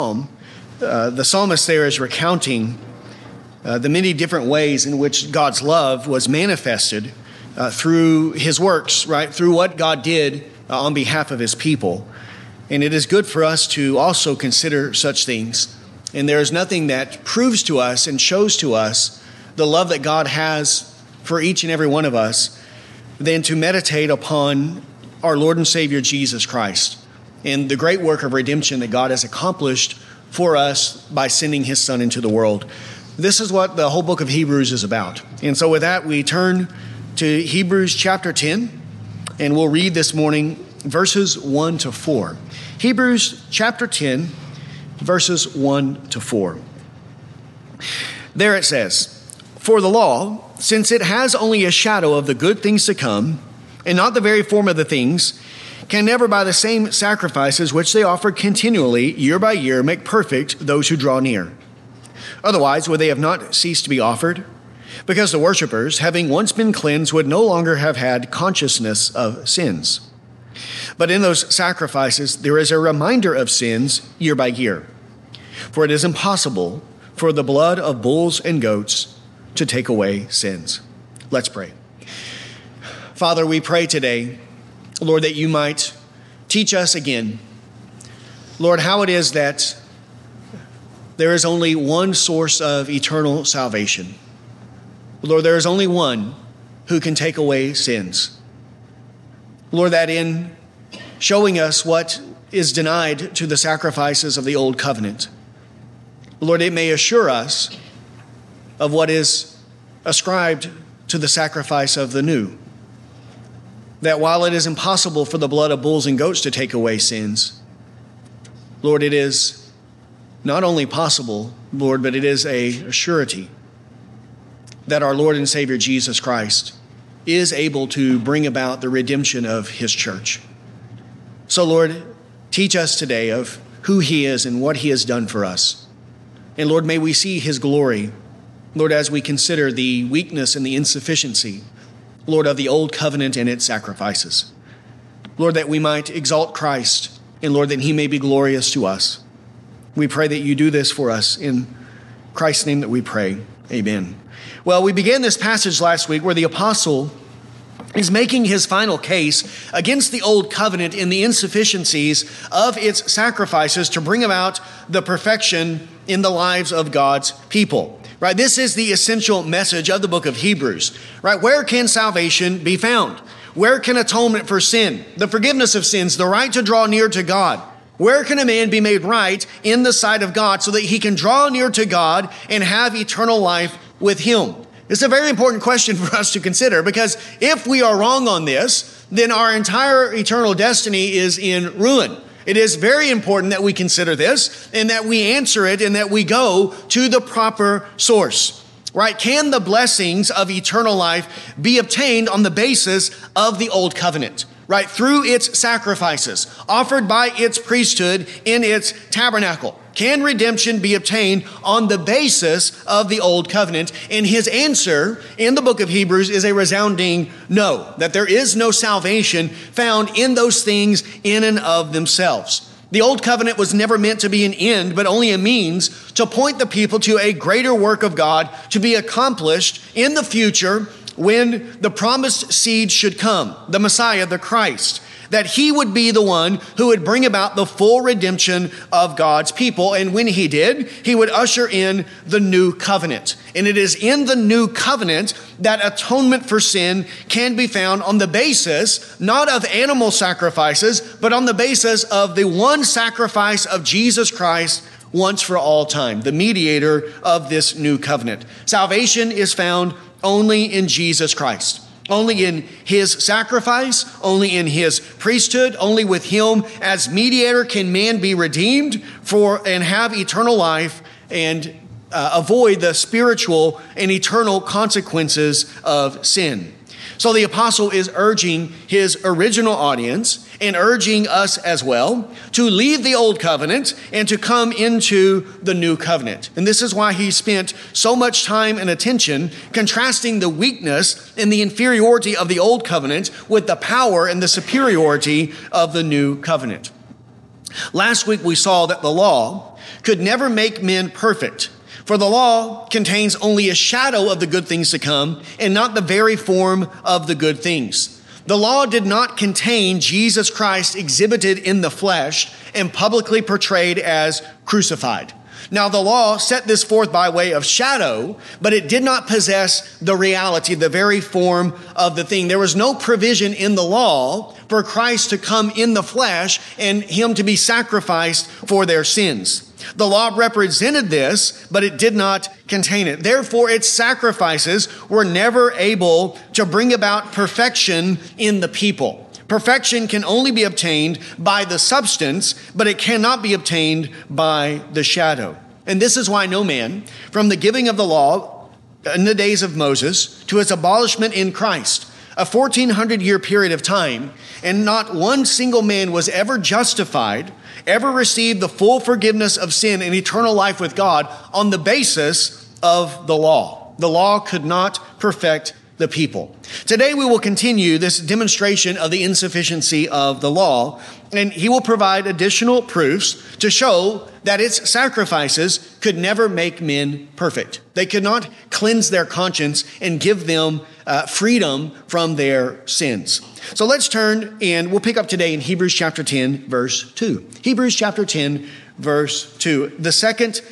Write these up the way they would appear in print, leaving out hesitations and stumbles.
The psalmist there is recounting the many different ways in which God's love was manifested through his works, right? Through what God did on behalf of his people. And it is good for us to also consider such things. And there is nothing that proves to us and shows to us the love that God has for each and every one of us than to meditate upon our Lord and Savior Jesus Christ and the great work of redemption that God has accomplished for us by sending his Son into the world. This is what the whole book of Hebrews is about. And so with that, we turn to Hebrews chapter 10, and we'll read this morning verses 1 to 4. Hebrews chapter 10, verses 1 to 4. There it says, "For the law, since it has only a shadow of the good things to come, and not the very form of the things, can never by the same sacrifices which they offer continually, year by year, make perfect those who draw near. Otherwise, would they have not ceased to be offered? Because the worshippers, having once been cleansed, would no longer have had consciousness of sins. But in those sacrifices, there is a reminder of sins year by year. For it is impossible for the blood of bulls and goats to take away sins." Let's pray. Father, we pray today, Lord, that you might teach us again, Lord, how it is that there is only one source of eternal salvation. Lord, there is only one who can take away sins. Lord, that in showing us what is denied to the sacrifices of the old covenant, Lord, it may assure us of what is ascribed to the sacrifice of the new. That while it is impossible for the blood of bulls and goats to take away sins, Lord, it is not only possible, Lord, but it is a surety that our Lord and Savior Jesus Christ is able to bring about the redemption of his church. So, Lord, teach us today of who he is and what he has done for us. And Lord, may we see his glory, Lord, as we consider the weakness and the insufficiency, Lord, of the old covenant and its sacrifices. Lord, that we might exalt Christ, and Lord, that he may be glorious to us. We pray that you do this for us. In Christ's name that we pray. Amen. Well, we began this passage last week where the apostle is making his final case against the old covenant in the insufficiencies of its sacrifices to bring about the perfection in the lives of God's people. Right? This is the essential message of the book of Hebrews. Right? Where can salvation be found? Where can atonement for sin, the forgiveness of sins, the right to draw near to God? Where can a man be made right in the sight of God so that he can draw near to God and have eternal life with him? It's a very important question for us to consider, because if we are wrong on this, then our entire eternal destiny is in ruin. It is very important that we consider this and that we answer it and that we go to the proper source. Right? Can the blessings of eternal life be obtained on the basis of the old covenant? Right? Through its sacrifices offered by its priesthood in its tabernacle. Can redemption be obtained on the basis of the old covenant? And his answer in the book of Hebrews is a resounding no, that there is no salvation found in those things in and of themselves. The old covenant was never meant to be an end, but only a means to point the people to a greater work of God to be accomplished in the future when the promised seed should come, the Messiah, the Christ, that he would be the one who would bring about the full redemption of God's people. And when he did, he would usher in the new covenant. And it is in the new covenant that atonement for sin can be found on the basis, not of animal sacrifices, but on the basis of the one sacrifice of Jesus Christ once for all time, the mediator of this new covenant. Salvation is found only in Jesus Christ. Only in his sacrifice, only in his priesthood, only with him as mediator can man be redeemed and have eternal life and avoid the spiritual and eternal consequences of sin. So the apostle is urging his original audience and urging us as well to leave the old covenant and to come into the new covenant. And this is why he spent so much time and attention contrasting the weakness and the inferiority of the old covenant with the power and the superiority of the new covenant. Last week we saw that the law could never make men perfect. For the law contains only a shadow of the good things to come and not the very form of the good things. The law did not contain Jesus Christ exhibited in the flesh and publicly portrayed as crucified. Now, the law set this forth by way of shadow, but it did not possess the reality, the very form of the thing. There was no provision in the law for Christ to come in the flesh and him to be sacrificed for their sins. The law represented this, but it did not contain it. Therefore, its sacrifices were never able to bring about perfection in the people. Perfection can only be obtained by the substance, but it cannot be obtained by the shadow. And this is why no man, from the giving of the law in the days of Moses to its abolishment in Christ, a 1400-year period of time, and not one single man was ever justified, ever received the full forgiveness of sin and eternal life with God on the basis of the law. The law could not perfect the people. Today we will continue this demonstration of the insufficiency of the law, and he will provide additional proofs to show that its sacrifices could never make men perfect. They could not cleanse their conscience and give them freedom from their sins. So let's turn and we'll pick up today in Hebrews chapter 10, verse 2. Hebrews chapter 10, verse 2. The second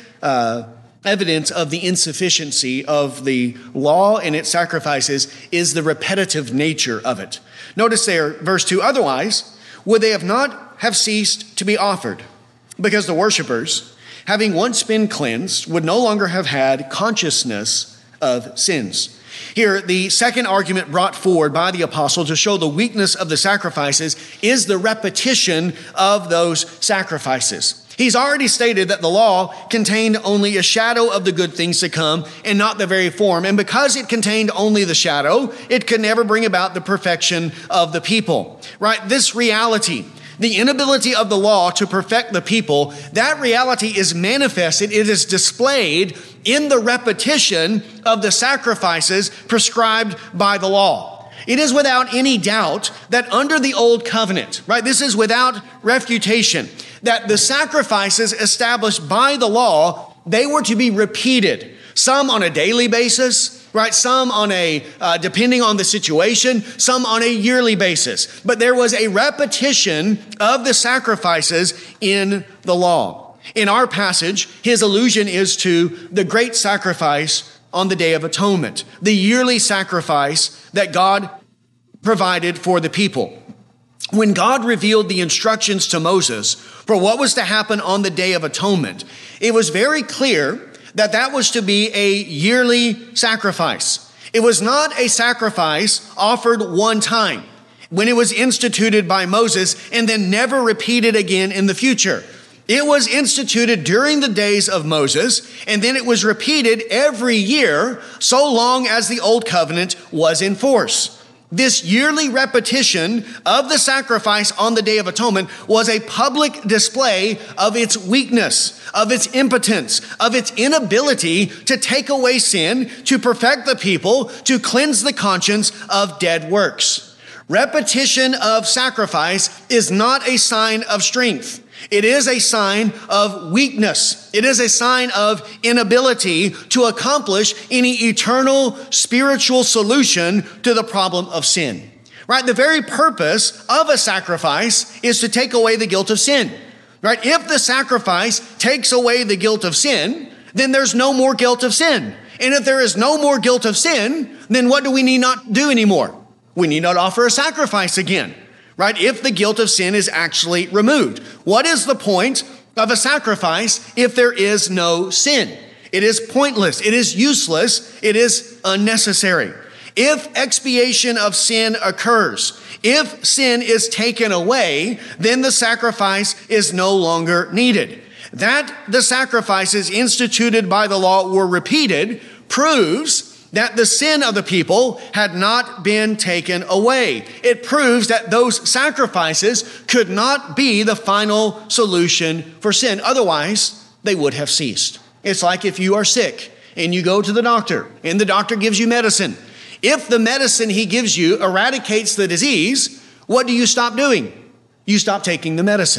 evidence of the insufficiency of the law and its sacrifices is the repetitive nature of it. Notice there, verse 2, otherwise would they not have ceased to be offered, because the worshipers, having once been cleansed, would no longer have had consciousness of sins. Here, the second argument brought forward by the apostle to show the weakness of the sacrifices is the repetition of those sacrifices. He's already stated that the law contained only a shadow of the good things to come and not the very form. And because it contained only the shadow, it could never bring about the perfection of the people. Right? This reality, the inability of the law to perfect the people, that reality is manifested, it is displayed in the repetition of the sacrifices prescribed by the law. It is without any doubt that under the old covenant, right, this is without refutation, that the sacrifices established by the law, they were to be repeated, some on a daily basis, right? Some on depending on the situation, some on a yearly basis. But there was a repetition of the sacrifices in the law. In our passage, his allusion is to the great sacrifice on the Day of Atonement, the yearly sacrifice that God provided for the people. When God revealed the instructions to Moses for what was to happen on the Day of Atonement, it was very clear that that was to be a yearly sacrifice. It was not a sacrifice offered one time when it was instituted by Moses and then never repeated again in the future. It was instituted during the days of Moses, and then it was repeated every year so long as the Old Covenant was in force. This yearly repetition of the sacrifice on the Day of Atonement was a public display of its weakness, of its impotence, of its inability to take away sin, to perfect the people, to cleanse the conscience of dead works. Repetition of sacrifice is not a sign of strength. It is a sign of weakness. It is a sign of inability to accomplish any eternal spiritual solution to the problem of sin. Right? The very purpose of a sacrifice is to take away the guilt of sin. Right? If the sacrifice takes away the guilt of sin, then there's no more guilt of sin. And if there is no more guilt of sin, then what do we need not do anymore? We need not offer a sacrifice again. Right? If the guilt of sin is actually removed. What is the point of a sacrifice if there is no sin? It is pointless. It is useless. It is unnecessary. If expiation of sin occurs, if sin is taken away, then the sacrifice is no longer needed. That the sacrifices instituted by the law were repeated proves that the sin of the people had not been taken away. It proves that those sacrifices could not be the final solution for sin. Otherwise, they would have ceased. It's like if you are sick and you go to the doctor and the doctor gives you medicine. If the medicine he gives you eradicates the disease, what do you stop doing? You stop taking the medicine.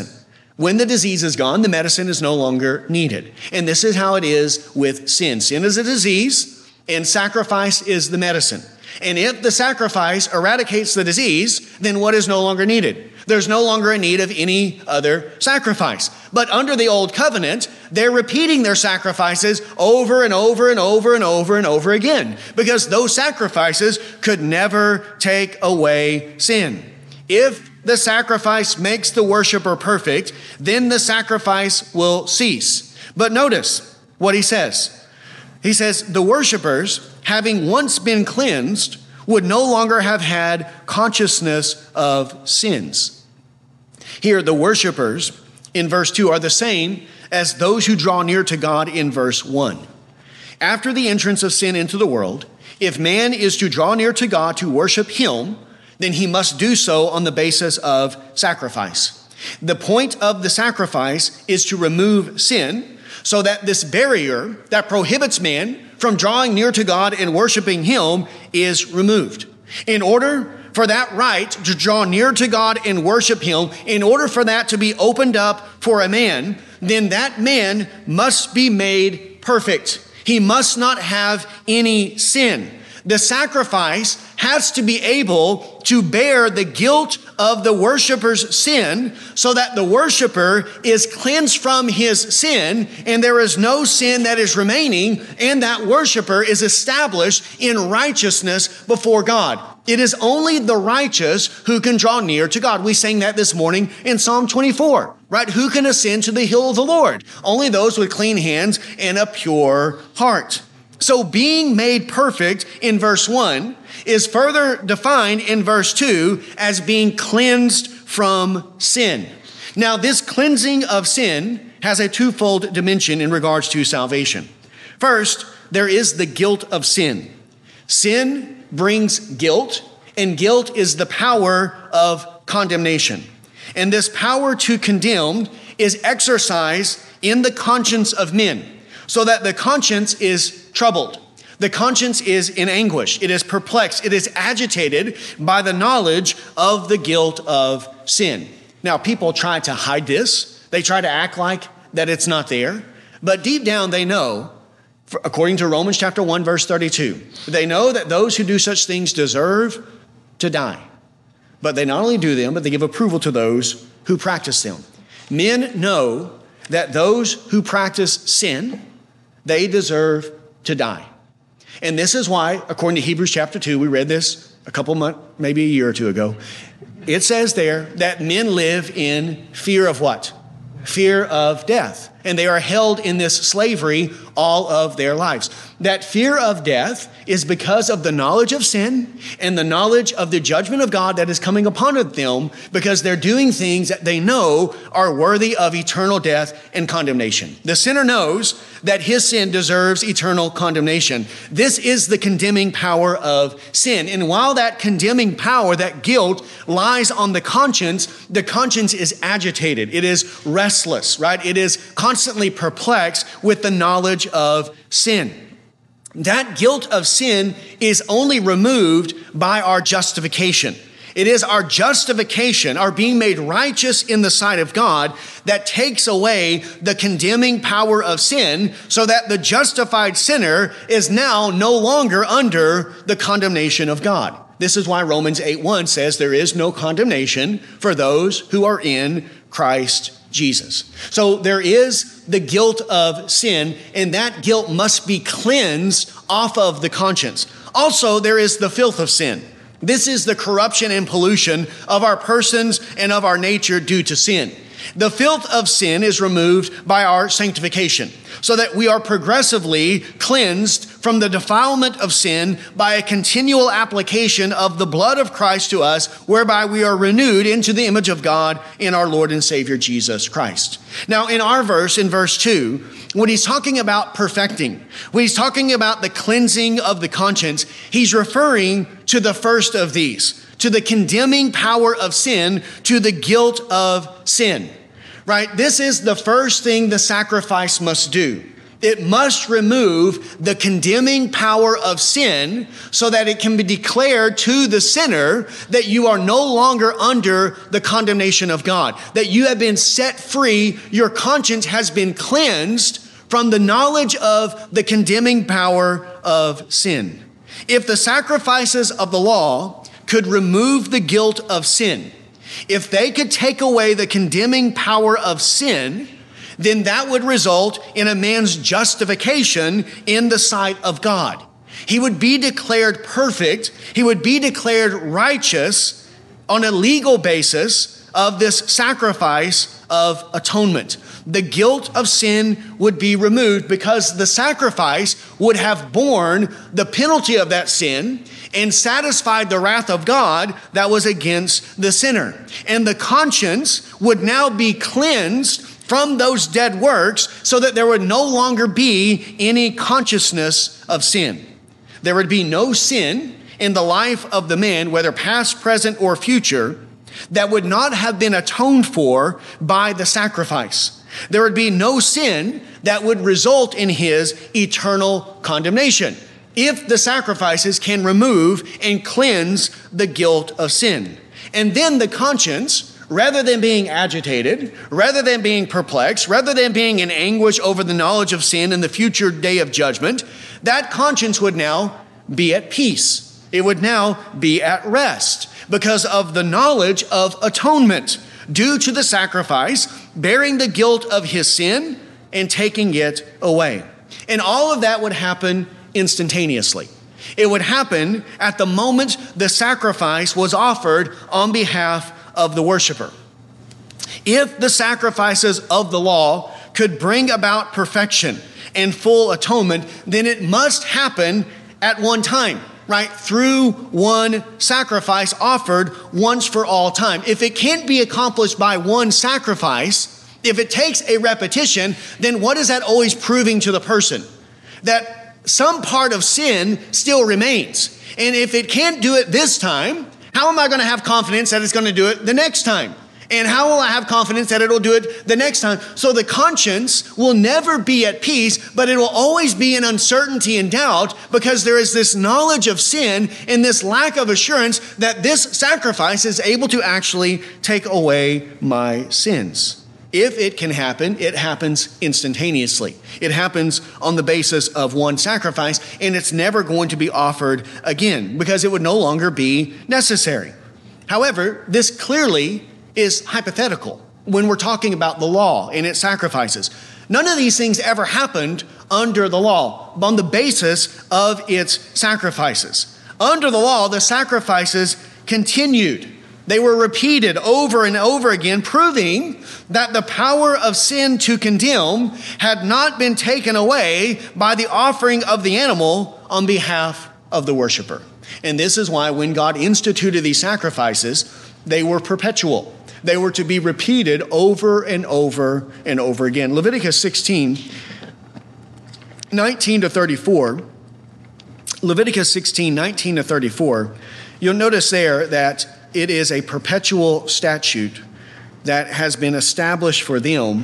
When the disease is gone, the medicine is no longer needed. And this is how it is with sin. Sin is a disease, and sacrifice is the medicine. And if the sacrifice eradicates the disease, then what is no longer needed? There's no longer a need of any other sacrifice. But under the old covenant, they're repeating their sacrifices over and over and over and over and over again, because those sacrifices could never take away sin. If the sacrifice makes the worshiper perfect, then the sacrifice will cease. But notice what he says. He says, the worshipers, having once been cleansed, would no longer have had consciousness of sins. Here, the worshipers in verse 2 are the same as those who draw near to God in verse 1. After the entrance of sin into the world, if man is to draw near to God to worship him, then he must do so on the basis of sacrifice. The point of the sacrifice is to remove sin, so that this barrier that prohibits man from drawing near to God and worshiping him is removed. In order for that right to draw near to God and worship him, in order for that to be opened up for a man, then that man must be made perfect. He must not have any sin. The sacrifice has to be able to bear the guilt of the worshiper's sin, so that the worshiper is cleansed from his sin and there is no sin that is remaining, and that worshiper is established in righteousness before God. It is only the righteous who can draw near to God. We sang that this morning in Psalm 24, right? Who can ascend to the hill of the Lord? Only those with clean hands and a pure heart. So being made perfect in verse 1 is further defined in verse 2 as being cleansed from sin. Now, this cleansing of sin has a twofold dimension in regards to salvation. First, there is the guilt of sin. Sin brings guilt, and guilt is the power of condemnation. And this power to condemn is exercised in the conscience of men, so that the conscience is troubled. The conscience is in anguish. It is perplexed. It is agitated by the knowledge of the guilt of sin. Now, people try to hide this. They try to act like that it's not there. But deep down, they know, according to Romans chapter 1, verse 32, they know that those who do such things deserve to die. But they not only do them, but they give approval to those who practice them. Men know that those who practice sin, they deserve to die. And this is why, according to Hebrews chapter 2, we read this a couple months, maybe a year or two ago. It says there that men live in fear of what? Fear of death. And they are held in this slavery all of their lives. That fear of death is because of the knowledge of sin and the knowledge of the judgment of God that is coming upon them, because they're doing things that they know are worthy of eternal death and condemnation. The sinner knows that his sin deserves eternal condemnation. This is the condemning power of sin. And while that condemning power, that guilt, lies on the conscience is agitated. It is restless, right? It is constantly perplexed with the knowledge of sin. That guilt of sin is only removed by our justification. It is our justification, our being made righteous in the sight of God, that takes away the condemning power of sin, so that the justified sinner is now no longer under the condemnation of God. This is why Romans 8:1 says there is no condemnation for those who are in Christ Jesus. So there is the guilt of sin, and that guilt must be cleansed off of the conscience. Also, there is the filth of sin. This is the corruption and pollution of our persons and of our nature due to sin. The filth of sin is removed by our sanctification, so that we are progressively cleansed from the defilement of sin by a continual application of the blood of Christ to us, whereby we are renewed into the image of God in our Lord and Savior Jesus Christ. Now, in our verse, in verse 2, when he's talking about perfecting, when he's talking about the cleansing of the conscience, he's referring to the first of these, to the condemning power of sin, to the guilt of sin, right? This is the first thing the sacrifice must do. It must remove the condemning power of sin so that it can be declared to the sinner that you are no longer under the condemnation of God, that you have been set free, your conscience has been cleansed from the knowledge of the condemning power of sin. If the sacrifices of the law could remove the guilt of sin, if they could take away the condemning power of sin, then that would result in a man's justification in the sight of God. He would be declared perfect. He would be declared righteous on a legal basis of this sacrifice of atonement. The guilt of sin would be removed because the sacrifice would have borne the penalty of that sin and satisfied the wrath of God that was against the sinner. And the conscience would now be cleansed from those dead works so that there would no longer be any consciousness of sin. There would be no sin in the life of the man, whether past, present, or future, that would not have been atoned for by the sacrifice. There would be no sin that would result in his eternal condemnation if the sacrifices can remove and cleanse the guilt of sin. And then the conscience, rather than being agitated, rather than being perplexed, rather than being in anguish over the knowledge of sin and the future day of judgment, that conscience would now be at peace. It would now be at rest because of the knowledge of atonement due to the sacrifice, bearing the guilt of his sin and taking it away. And all of that would happen instantaneously. It would happen at the moment the sacrifice was offered on behalf of the worshiper. If the sacrifices of the law could bring about perfection and full atonement, then it must happen at one time, right? Through one sacrifice offered once for all time. If it can't be accomplished by one sacrifice, if it takes a repetition, then what is that always proving to the person? That some part of sin still remains. And if it can't do it this time, how am I going to have confidence that it's going to do it the next time? And how will I have confidence that it'll do it the next time? So the conscience will never be at peace, but it will always be in uncertainty and doubt because there is this knowledge of sin and this lack of assurance that this sacrifice is able to actually take away my sins. If it can happen, it happens instantaneously. It happens on the basis of one sacrifice, and it's never going to be offered again because it would no longer be necessary. However, this clearly is hypothetical when we're talking about the law and its sacrifices. None of these things ever happened under the law on the basis of its sacrifices. Under the law, the sacrifices continued. They were repeated over and over again, proving that the power of sin to condemn had not been taken away by the offering of the animal on behalf of the worshiper. And this is why when God instituted these sacrifices, they were perpetual. They were to be repeated over and over and over again. Leviticus 16, 19 to 34. Leviticus 16, 19 to 34. You'll notice there that it is a perpetual statute that has been established for them.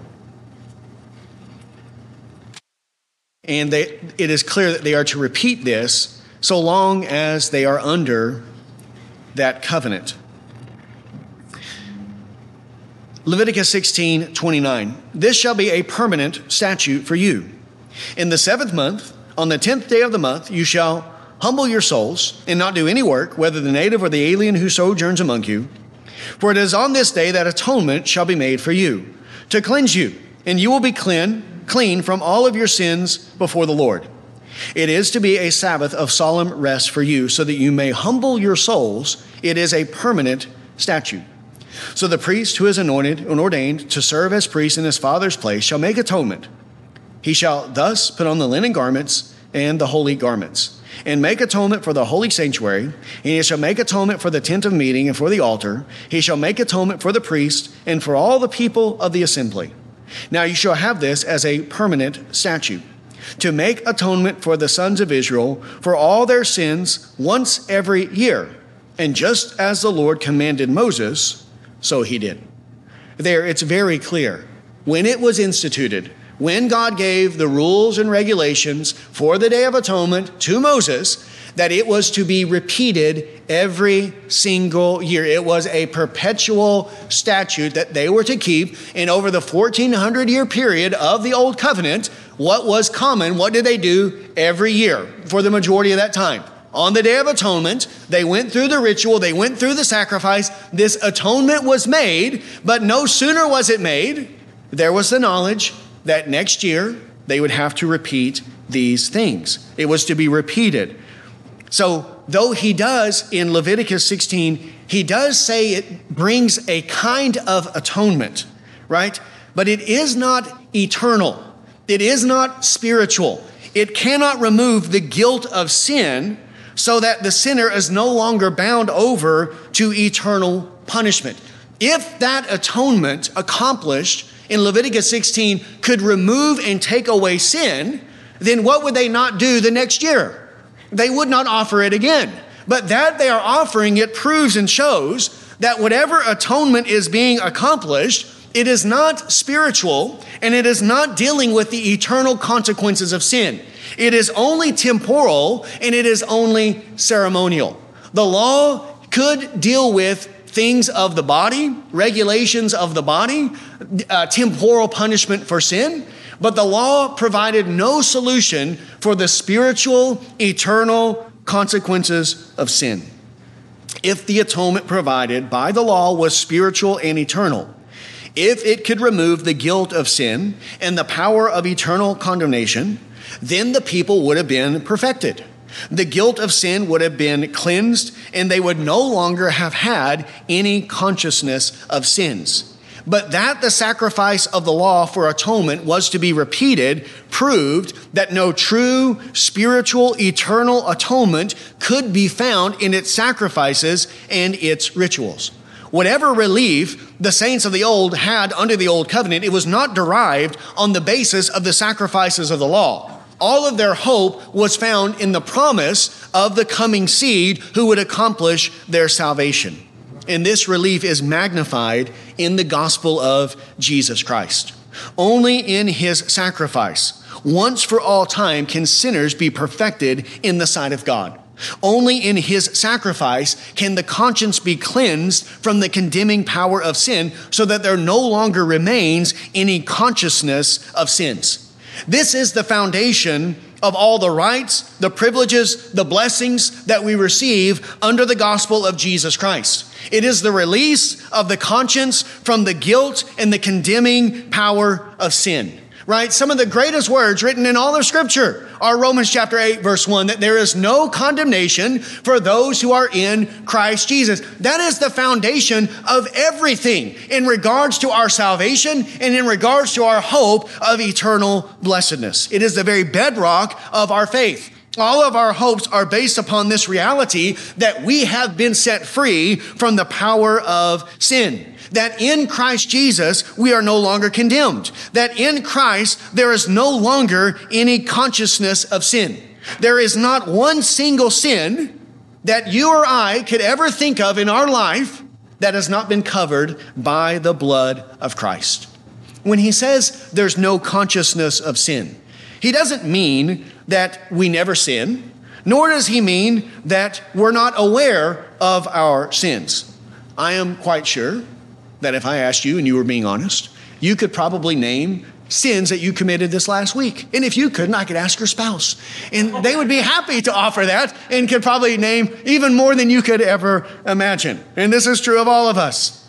And it is clear that they are to repeat this so long as they are under that covenant. Leviticus 16, 29. This shall be a permanent statute for you. In the 7th month, on the 10th day of the month, you shall humble your souls and not do any work, whether the native or the alien who sojourns among you. For it is on this day that atonement shall be made for you, to cleanse you, and you will be clean from all of your sins before the Lord. It is to be a Sabbath of solemn rest for you, so that you may humble your souls. It is a permanent statute. So the priest who is anointed and ordained to serve as priest in his father's place shall make atonement. He shall thus put on the linen garments and the holy garments, and make atonement for the holy sanctuary, and he shall make atonement for the tent of meeting and for the altar. He shall make atonement for the priest and for all the people of the assembly. Now you shall have this as a permanent statute, to make atonement for the sons of Israel for all their sins once every year. And just as the Lord commanded Moses, so he did. There, it's very clear. When it was instituted, when God gave the rules and regulations for the Day of Atonement to Moses, that it was to be repeated every single year. It was a perpetual statute that they were to keep. And over the 1400-year period of the Old Covenant, what was common? What did they do every year for the majority of that time? On the Day of Atonement, they went through the ritual, they went through the sacrifice. This atonement was made, but no sooner was it made, there was the knowledge that next year they would have to repeat these things. It was to be repeated. So though he does in Leviticus 16, he does say it brings a kind of atonement, right? But it is not eternal. It is not spiritual. It cannot remove the guilt of sin so that the sinner is no longer bound over to eternal punishment. If that atonement accomplished in Leviticus 16 could remove and take away sin, then what would they not do the next year? They would not offer it again. But that they are offering it proves and shows that whatever atonement is being accomplished, it is not spiritual and it is not dealing with the eternal consequences of sin. It is only temporal and it is only ceremonial. The law could deal with things of the body, regulations of the body, temporal punishment for sin, but the law provided no solution for the spiritual, eternal consequences of sin. If the atonement provided by the law was spiritual and eternal, if it could remove the guilt of sin and the power of eternal condemnation, then the people would have been perfected. The guilt of sin would have been cleansed, and they would no longer have had any consciousness of sins. But that the sacrifice of the law for atonement was to be repeated proved that no true spiritual eternal atonement could be found in its sacrifices and its rituals. Whatever relief the saints of the old had under the old covenant, it was not derived on the basis of the sacrifices of the law. All of their hope was found in the promise of the coming seed who would accomplish their salvation. And this relief is magnified in the gospel of Jesus Christ. Only in his sacrifice, once for all time, can sinners be perfected in the sight of God. Only in his sacrifice can the conscience be cleansed from the condemning power of sin so that there no longer remains any consciousness of sins. This is the foundation of all the rights, the privileges, the blessings that we receive under the gospel of Jesus Christ. It is the release of the conscience from the guilt and the condemning power of sin. Right? Some of the greatest words written in all of Scripture are Romans chapter 8, verse 1, that there is no condemnation for those who are in Christ Jesus. That is the foundation of everything in regards to our salvation and in regards to our hope of eternal blessedness. It is the very bedrock of our faith. All of our hopes are based upon this reality that we have been set free from the power of sin. That in Christ Jesus, we are no longer condemned. That in Christ, there is no longer any consciousness of sin. There is not one single sin that you or I could ever think of in our life that has not been covered by the blood of Christ. When he says there's no consciousness of sin, he doesn't mean that we never sin, nor does he mean that we're not aware of our sins. I am quite sure that if I asked you and you were being honest, you could probably name sins that you committed this last week. And if you couldn't, I could ask your spouse. And they would be happy to offer that and could probably name even more than you could ever imagine. And this is true of all of us.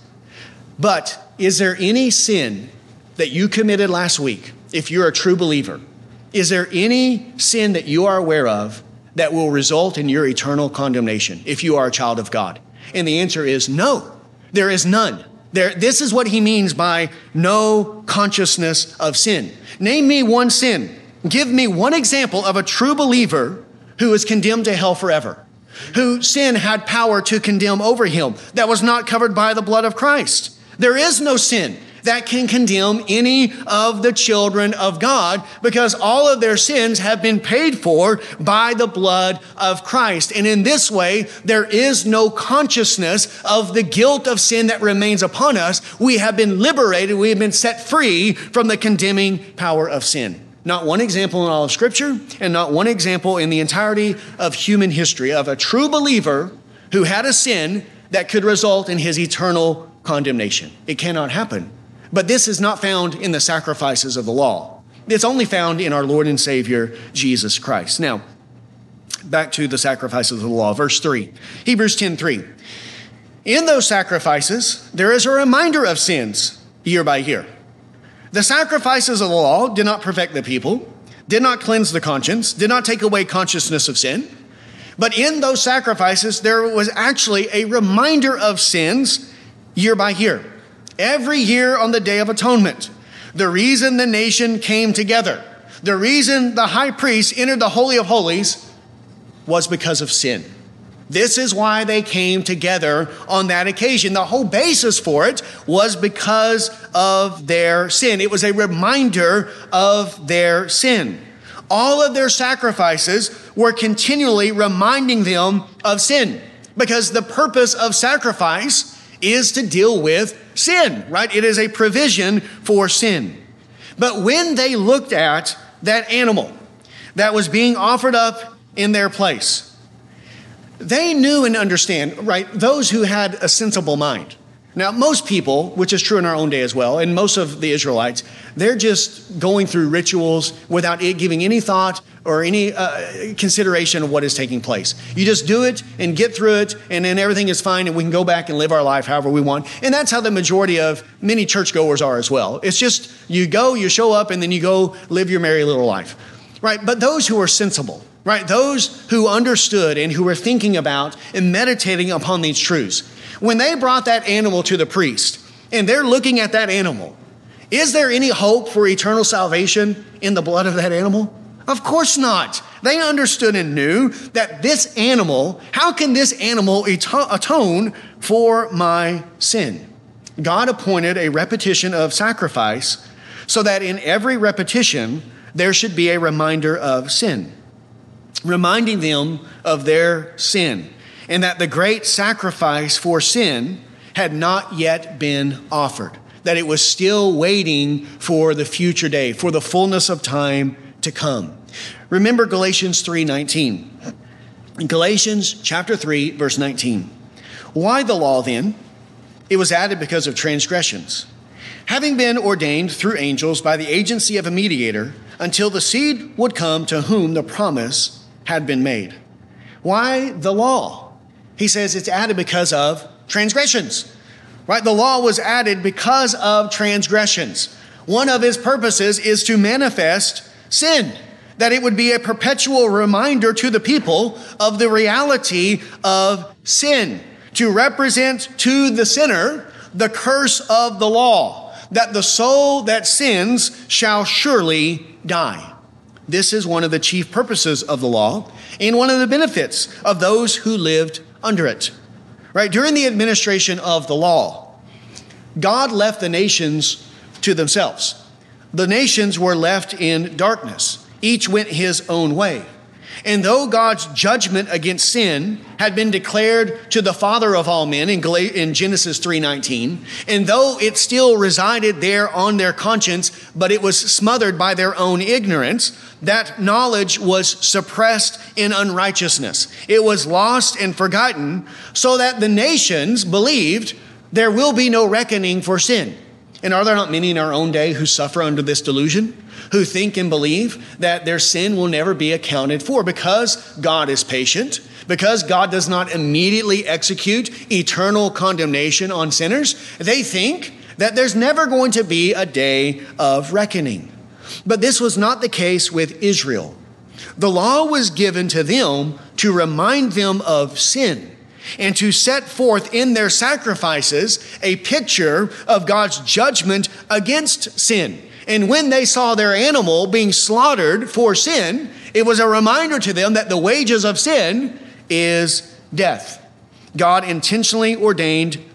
But is there any sin that you committed last week, if you're a true believer? Is there any sin that you are aware of that will result in your eternal condemnation if you are a child of God? And the answer is no, there is none. This is what he means by no consciousness of sin. Name me one sin. Give me one example of a true believer who is condemned to hell forever, who sin had power to condemn over him that was not covered by the blood of Christ. There is no sin that can condemn any of the children of God, because all of their sins have been paid for by the blood of Christ. And in this way, there is no consciousness of the guilt of sin that remains upon us. We have been liberated. We have been set free from the condemning power of sin. Not one example in all of Scripture, and not one example in the entirety of human history of a true believer who had a sin that could result in his eternal condemnation. It cannot happen. But this is not found in the sacrifices of the law. It's only found in our Lord and Savior, Jesus Christ. Now, back to the sacrifices of the law. Verse 3, Hebrews 10:3. In those sacrifices, there is a reminder of sins year by year. The sacrifices of the law did not perfect the people, did not cleanse the conscience, did not take away consciousness of sin. But in those sacrifices, there was actually a reminder of sins year by year. Every year on the Day of Atonement, the reason the nation came together, the reason the high priest entered the Holy of Holies was because of sin. This is why they came together on that occasion. The whole basis for it was because of their sin. It was a reminder of their sin. All of their sacrifices were continually reminding them of sin, because the purpose of sacrifice is to deal with sin, right? It is a provision for sin. But when they looked at that animal that was being offered up in their place, they knew and understand, right? Those who had a sensible mind. Now, most people, which is true in our own day as well, and most of the Israelites, they're just going through rituals without it giving any thought or any consideration of what is taking place. You just do it and get through it, and then everything is fine, and we can go back and live our life however we want. And that's how the majority of many churchgoers are as well. It's just you go, you show up, and then you go live your merry little life, right? But those who are sensible, right? Those who understood and who were thinking about and meditating upon these truths, when they brought that animal to the priest and they're looking at that animal, is there any hope for eternal salvation in the blood of that animal? Of course not. They understood and knew that this animal, how can this animal atone for my sin? God appointed a repetition of sacrifice so that in every repetition there should be a reminder of sin, reminding them of their sin, and that the great sacrifice for sin had not yet been offered, that it was still waiting for the future day, for the fullness of time to come. Remember Galatians 3:19. In Galatians chapter 3, verse 19. Why the law then? It was added because of transgressions, having been ordained through angels by the agency of a mediator, until the seed would come to whom the promise had been made. Why the law? He says it's added because of transgressions, right? The law was added because of transgressions. One of his purposes is to manifest sin, that it would be a perpetual reminder to the people of the reality of sin, to represent to the sinner the curse of the law, that the soul that sins shall surely die. This is one of the chief purposes of the law and one of the benefits of those who lived under it. Right? During the administration of the law, God left the nations to themselves. The nations were left in darkness. Each went his own way. And though God's judgment against sin had been declared to the father of all men in Genesis 3:19, and though it still resided there on their conscience, but it was smothered by their own ignorance, that knowledge was suppressed in unrighteousness. It was lost and forgotten, so that the nations believed there will be no reckoning for sin. And are there not many in our own day who suffer under this delusion, who think and believe that their sin will never be accounted for because God is patient, because God does not immediately execute eternal condemnation on sinners? They think that there's never going to be a day of reckoning. But this was not the case with Israel. The law was given to them to remind them of sin, and to set forth in their sacrifices a picture of God's judgment against sin. And when they saw their animal being slaughtered for sin, it was a reminder to them that the wages of sin is death. God intentionally ordained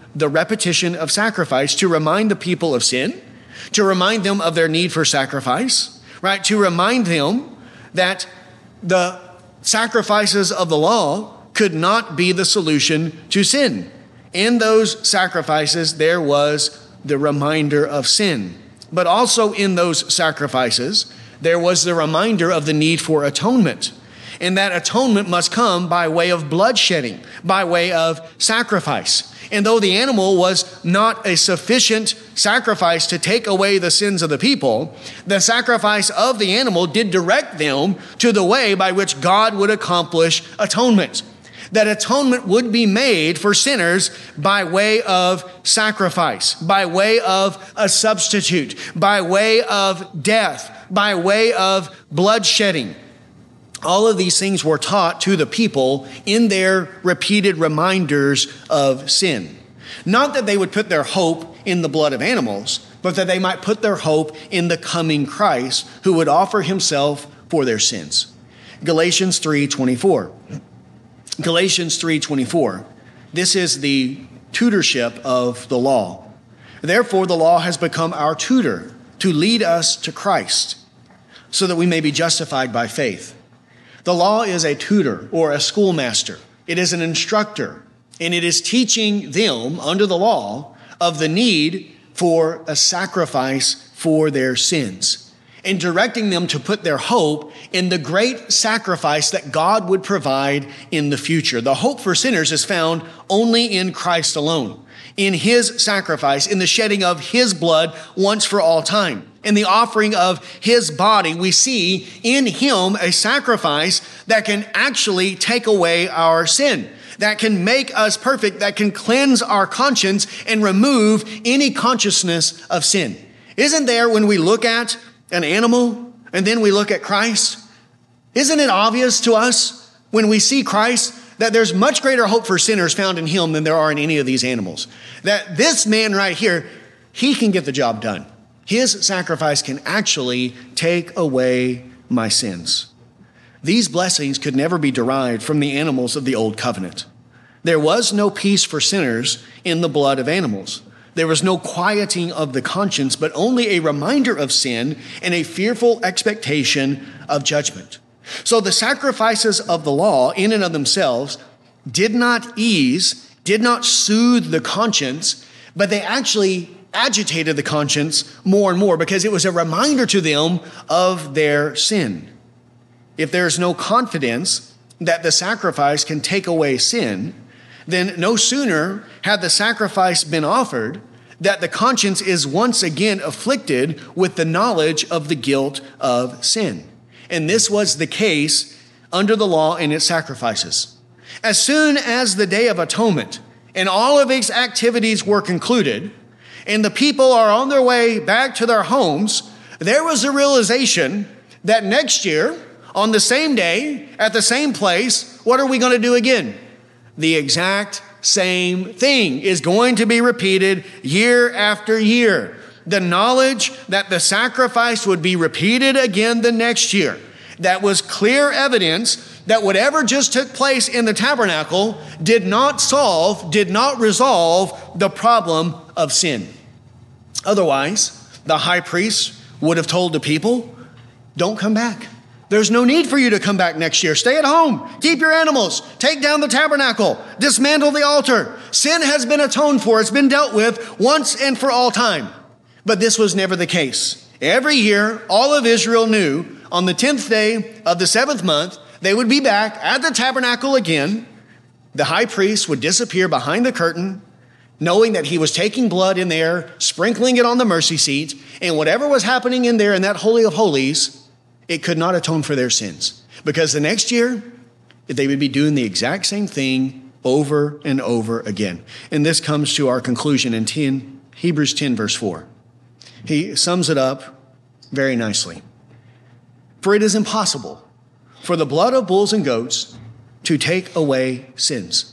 the repetition of sacrifice to remind the people of sin, to remind them of their need for sacrifice, right? To remind them that the sacrifices of the law could not be the solution to sin. In those sacrifices, there was the reminder of sin. But also in those sacrifices, there was the reminder of the need for atonement. And that atonement must come by way of bloodshedding, by way of sacrifice. And though the animal was not a sufficient sacrifice to take away the sins of the people, the sacrifice of the animal did direct them to the way by which God would accomplish atonement. That atonement would be made for sinners by way of sacrifice, by way of a substitute, by way of death, by way of bloodshedding. All of these things were taught to the people in their repeated reminders of sin. Not that they would put their hope in the blood of animals, but that they might put their hope in the coming Christ who would offer himself for their sins. Galatians 3:24. Galatians 3:24. This is the tutorship of the law. Therefore, the law has become our tutor to lead us to Christ so that we may be justified by faith. The law is a tutor or a schoolmaster. It is an instructor, and it is teaching them under the law of the need for a sacrifice for their sins and directing them to put their hope in the great sacrifice that God would provide in the future. The hope for sinners is found only in Christ alone, in his sacrifice, in the shedding of his blood once for all time. In the offering of his body, we see in him a sacrifice that can actually take away our sin, that can make us perfect, that can cleanse our conscience and remove any consciousness of sin. Isn't there, when we look at an animal and then we look at Christ, isn't it obvious to us when we see Christ that there's much greater hope for sinners found in him than there are in any of these animals? That this man right here, he can get the job done. His sacrifice can actually take away my sins. These blessings could never be derived from the animals of the old covenant. There was no peace for sinners in the blood of animals. There was no quieting of the conscience, but only a reminder of sin and a fearful expectation of judgment. So the sacrifices of the law in and of themselves did not ease, did not soothe the conscience, but they actually agitated the conscience more and more because it was a reminder to them of their sin. If there's no confidence that the sacrifice can take away sin, then no sooner had the sacrifice been offered that the conscience is once again afflicted with the knowledge of the guilt of sin. And this was the case under the law and its sacrifices. As soon as the Day of Atonement and all of its activities were concluded, and the people are on their way back to their homes, there was a realization that next year, on the same day, at the same place, what are we going to do again? The exact same thing is going to be repeated year after year. The knowledge that the sacrifice would be repeated again the next year. That was clear evidence that whatever just took place in the tabernacle did not resolve the problem of sin. Otherwise, the high priest would have told the people, don't come back. There's no need for you to come back next year. Stay at home. Keep your animals. Take down the tabernacle. Dismantle the altar. Sin has been atoned for. It's been dealt with once and for all time. But this was never the case. Every year, all of Israel knew on the 10th day of the 7th month, they would be back at the tabernacle again. The high priest would disappear behind the curtain, knowing that he was taking blood in there, sprinkling it on the mercy seat, and whatever was happening in there in that Holy of Holies, it could not atone for their sins. Because the next year, they would be doing the exact same thing over and over again. And this comes to our conclusion in Hebrews 10, verse 4. He sums it up very nicely. For it is impossible for the blood of bulls and goats to take away sins.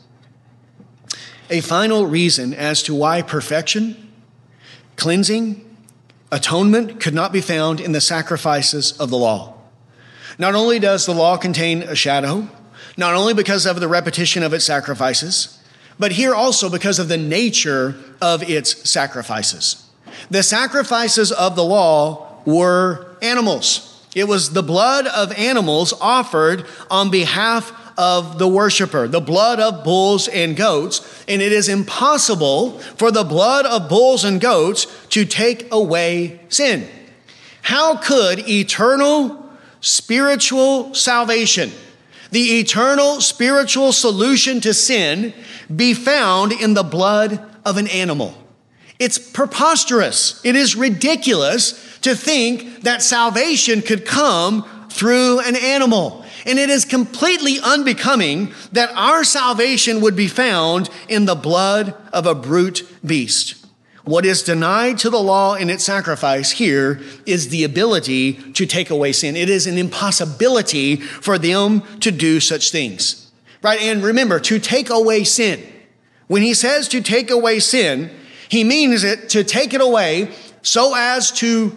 A final reason as to why perfection, cleansing, atonement could not be found in the sacrifices of the law. Not only does the law contain a shadow, not only because of the repetition of its sacrifices, but here also because of the nature of its sacrifices. The sacrifices of the law were animals. It was the blood of animals offered on behalf of the worshiper, the blood of bulls and goats, and it is impossible for the blood of bulls and goats to take away sin. How could eternal spiritual salvation, the eternal spiritual solution to sin, be found in the blood of an animal? It's preposterous. It is ridiculous to think that salvation could come through an animal. And it is completely unbecoming that our salvation would be found in the blood of a brute beast. What is denied to the law in its sacrifice here is the ability to take away sin. It is an impossibility for them to do such things, right? And remember, to take away sin. When he says to take away sin, he means it to take it away so as to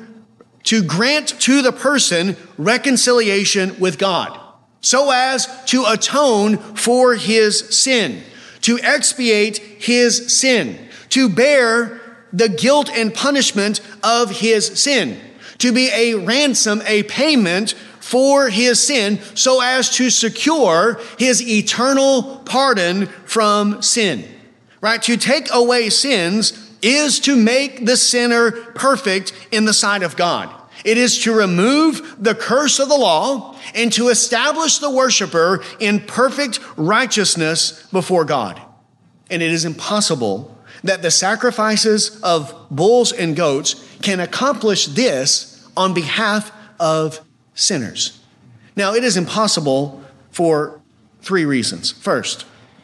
grant to the person reconciliation with God, so as to atone for his sin, to expiate his sin, to bear the guilt and punishment of his sin, to be a ransom, a payment for his sin, so as to secure his eternal pardon from sin. Right? To take away sins is to make the sinner perfect in the sight of God. It is to remove the curse of the law and to establish the worshiper in perfect righteousness before God. And it is impossible that the sacrifices of bulls and goats can accomplish this on behalf of sinners. Now, it is impossible for three reasons. First,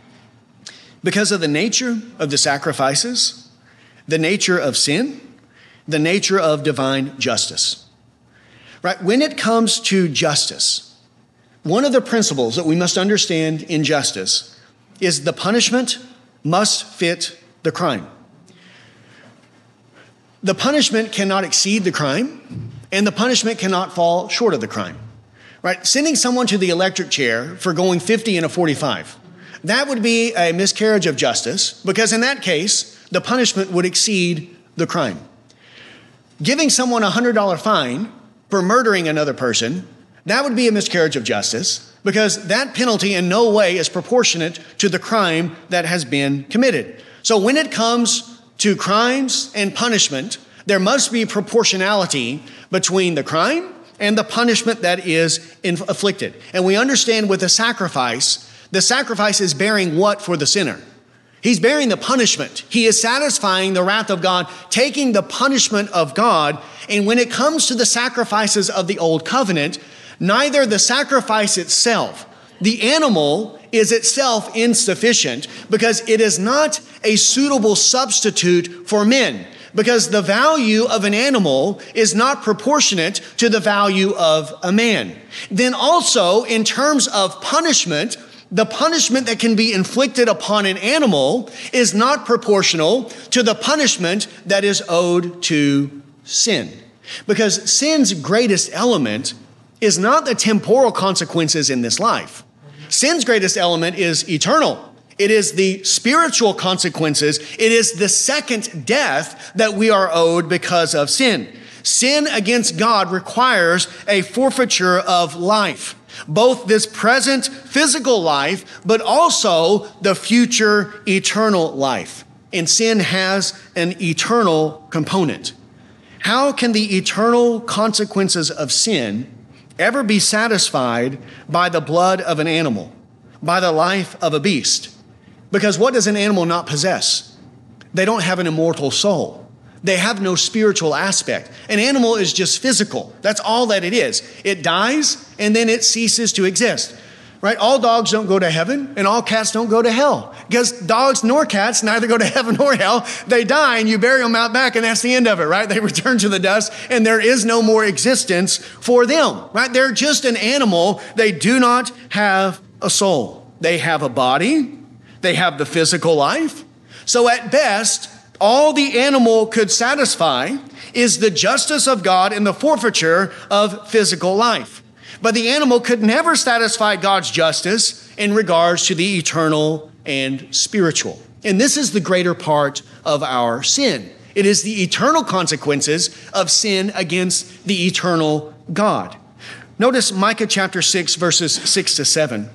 because of the nature of the sacrifices, the nature of sin, the nature of divine justice. Right? When it comes to justice, one of the principles that we must understand in justice is the punishment must fit the crime. The punishment cannot exceed the crime, and the punishment cannot fall short of the crime. Right? Sending someone to the electric chair for going 50 in a 45, that would be a miscarriage of justice, because in that case, the punishment would exceed the crime. Giving someone a $100 fine for murdering another person, that would be a miscarriage of justice, because that penalty in no way is proportionate to the crime that has been committed. So when it comes to crimes and punishment, there must be proportionality between the crime and the punishment that is inflicted. And we understand with the sacrifice is bearing what for the sinner? He's bearing the punishment. He is satisfying the wrath of God, taking the punishment of God. And when it comes to the sacrifices of the old covenant, neither the sacrifice itself, the animal is itself insufficient, because it is not a suitable substitute for men, because the value of an animal is not proportionate to the value of a man. Then also, in terms of punishment, the punishment that can be inflicted upon an animal is not proportional to the punishment that is owed to sin. Because sin's greatest element is not the temporal consequences in this life. Sin's greatest element is eternal. It is the spiritual consequences. It is the second death that we are owed because of sin. Sin against God requires a forfeiture of life, both this present physical life, but also the future eternal life. And sin has an eternal component. How can the eternal consequences of sin ever be satisfied by the blood of an animal, by the life of a beast? Because what does an animal not possess? They don't have an immortal soul. They have no spiritual aspect. An animal is just physical. That's all that it is. It dies and then it ceases to exist. Right? All dogs don't go to heaven and all cats don't go to hell, because dogs nor cats neither go to heaven nor hell. They die and you bury them out back, and that's the end of it, right? They return to the dust and there is no more existence for them, right? They're just an animal. They do not have a soul. They have a body. They have the physical life. So at best, all the animal could satisfy is the justice of God in the forfeiture of physical life. But the animal could never satisfy God's justice in regards to the eternal and spiritual. And this is the greater part of our sin. It is the eternal consequences of sin against the eternal God. Notice Micah chapter 6, verses 6 to 7.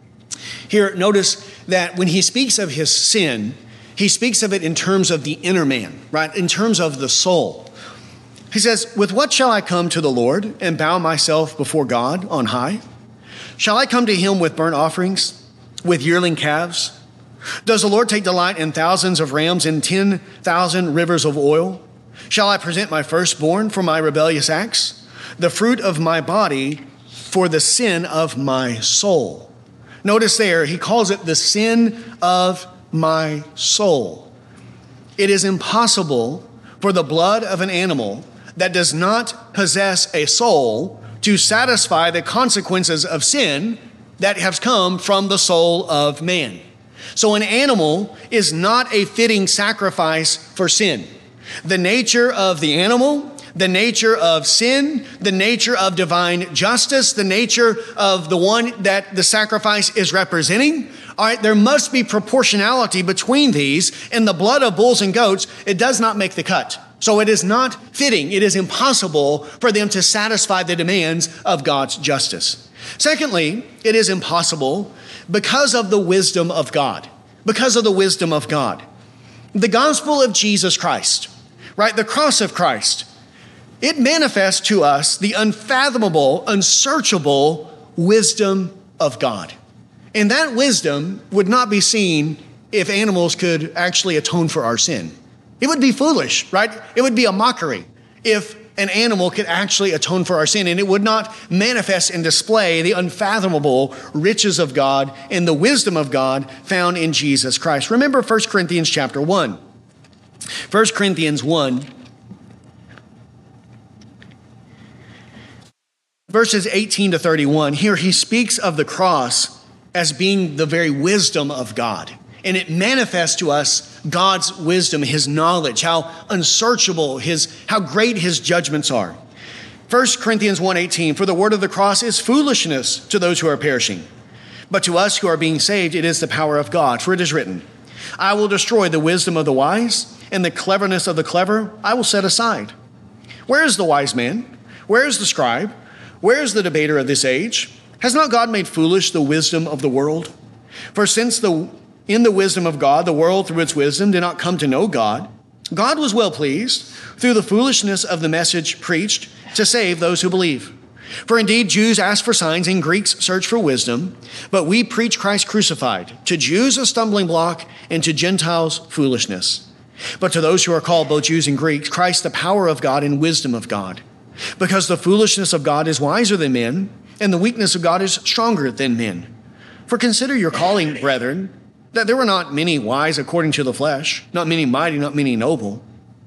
Here, notice that when he speaks of his sin, he speaks of it in terms of the inner man, right? In terms of the soul. He says, "With what shall I come to the Lord and bow myself before God on high? Shall I come to him with burnt offerings, with yearling calves? Does the Lord take delight in thousands of rams and 10,000 rivers of oil? Shall I present my firstborn for my rebellious acts, the fruit of my body for the sin of my soul?" Notice there, he calls it the sin of my soul. It is impossible for the blood of an animal that does not possess a soul to satisfy the consequences of sin that has come from the soul of man. So an animal is not a fitting sacrifice for sin. The nature of the animal, the nature of sin, the nature of divine justice, the nature of the one that the sacrifice is representing, all right, there must be proportionality between these. And the blood of bulls and goats, it does not make the cut. So it is not fitting. It is impossible for them to satisfy the demands of God's justice. Secondly, it is impossible because of the wisdom of God. Because of the wisdom of God. The gospel of Jesus Christ, right? The cross of Christ, it manifests to us the unfathomable, unsearchable wisdom of God. And that wisdom would not be seen if animals could actually atone for our sin. It would be foolish, right? It would be a mockery if an animal could actually atone for our sin, and it would not manifest and display the unfathomable riches of God and the wisdom of God found in Jesus Christ. Remember 1 Corinthians chapter 1. 1 Corinthians 1, verses 18 to 31. Here he speaks of the cross as being the very wisdom of God. And it manifests to us God's wisdom, his knowledge, how unsearchable how great his judgments are. 1 Corinthians 1:18, "For the word of the cross is foolishness to those who are perishing. But to us who are being saved, it is the power of God. For it is written, I will destroy the wisdom of the wise, and the cleverness of the clever I will set aside. Where is the wise man? Where is the scribe? Where is the debater of this age? Has not God made foolish the wisdom of the world? For since in the wisdom of God, the world through its wisdom did not come to know God, God was well pleased through the foolishness of the message preached to save those who believe. For indeed, Jews ask for signs and Greeks search for wisdom, but we preach Christ crucified, to Jews a stumbling block and to Gentiles foolishness. But to those who are called both Jews and Greeks, Christ the power of God and wisdom of God. Because the foolishness of God is wiser than men, and the weakness of God is stronger than men. For consider your calling, brethren, that there were not many wise according to the flesh, not many mighty, not many noble.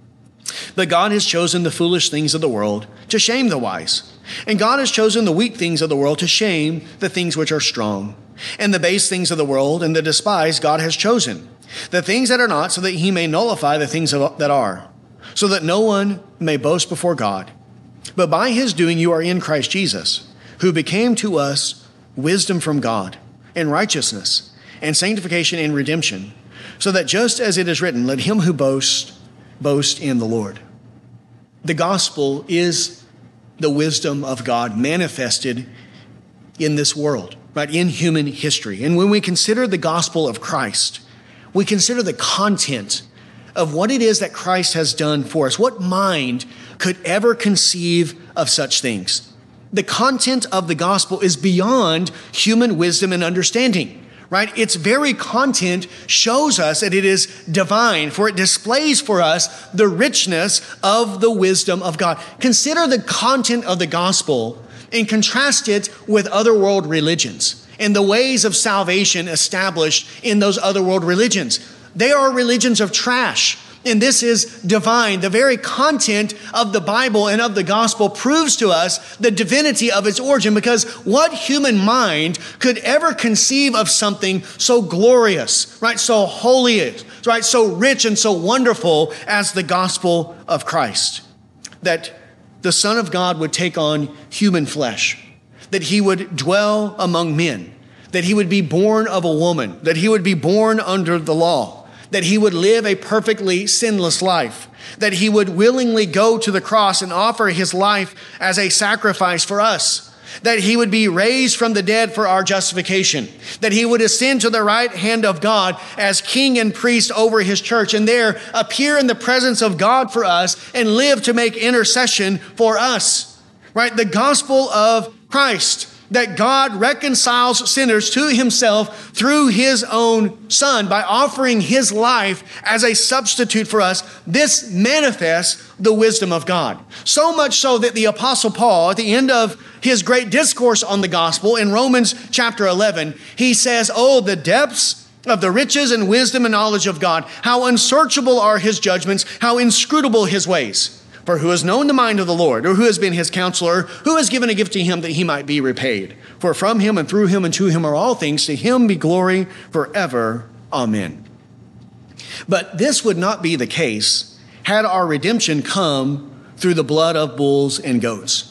But God has chosen the foolish things of the world to shame the wise. And God has chosen the weak things of the world to shame the things which are strong. And the base things of the world and the despised God has chosen, the things that are not, so that he may nullify the things that are, so that no one may boast before God. But by his doing you are in Christ Jesus, who became to us wisdom from God, and righteousness, and sanctification and redemption, so that just as it is written, let him who boasts, boast in the Lord. The gospel is the wisdom of God manifested in this world, right, in human history. And when we consider the gospel of Christ, we consider the content of what it is that Christ has done for us. What mind could ever conceive of such things? The content of the gospel is beyond human wisdom and understanding. Right? Its very content shows us that it is divine, for it displays for us the richness of the wisdom of God. Consider the content of the gospel and contrast it with other world religions and the ways of salvation established in those other world religions. They are religions of trash. And this is divine. The very content of the Bible and of the gospel proves to us the divinity of its origin, because what human mind could ever conceive of something so glorious, right? So holy, right? So rich and so wonderful as the gospel of Christ, that the Son of God would take on human flesh, that he would dwell among men, that he would be born of a woman, that he would be born under the law, that he would live a perfectly sinless life, that he would willingly go to the cross and offer his life as a sacrifice for us, that he would be raised from the dead for our justification, that he would ascend to the right hand of God as king and priest over his church, and there appear in the presence of God for us and live to make intercession for us. Right? The gospel of Christ, that God reconciles sinners to himself through his own Son by offering his life as a substitute for us. This manifests the wisdom of God. So much so that the Apostle Paul, at the end of his great discourse on the gospel in Romans chapter 11, he says, "Oh, the depths of the riches and wisdom and knowledge of God, how unsearchable are his judgments, how inscrutable his ways. For who has known the mind of the Lord, or who has been his counselor, who has given a gift to him that he might be repaid? For from him and through him and to him are all things. To him be glory forever. Amen." But this would not be the case had our redemption come through the blood of bulls and goats.